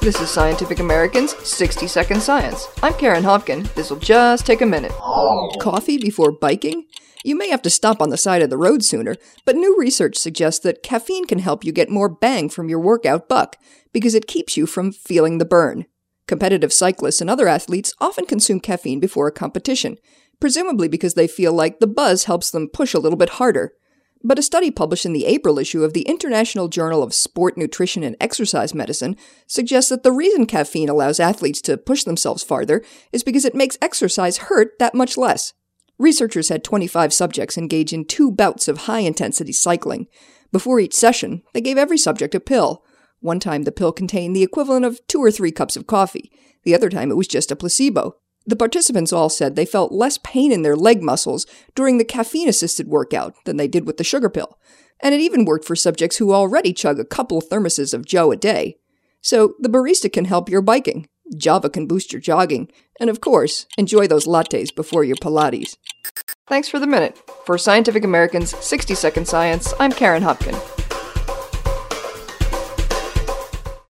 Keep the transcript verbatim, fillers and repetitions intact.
This is Scientific American's sixty second Science. I'm Karen Hopkin. This'll just take a minute. Coffee before biking? You may have to stop on the side of the road sooner, but new research suggests that caffeine can help you get more bang from your workout buck, because it keeps you from feeling the burn. Competitive cyclists and other athletes often consume caffeine before a competition, presumably because they feel like the buzz helps them push a little bit harder. But a study published in the April issue of the International Journal of Sport, Nutrition, and Exercise Medicine suggests that the reason caffeine allows athletes to push themselves farther is because it makes exercise hurt that much less. Researchers had twenty-five subjects engage in two bouts of high-intensity cycling. Before each session, they gave every subject a pill. One time the pill contained the equivalent of two or three cups of coffee. The other time it was just a placebo. The participants all said they felt less pain in their leg muscles during the caffeine-assisted workout than they did with the sugar pill. And it even worked for subjects who already chug a couple thermoses of Joe a day. So the barista can help your biking. Java can boost your jogging. And of course, enjoy those lattes before your Pilates. Thanks for the minute. For Scientific American's sixty second Science, I'm Karen Hopkin.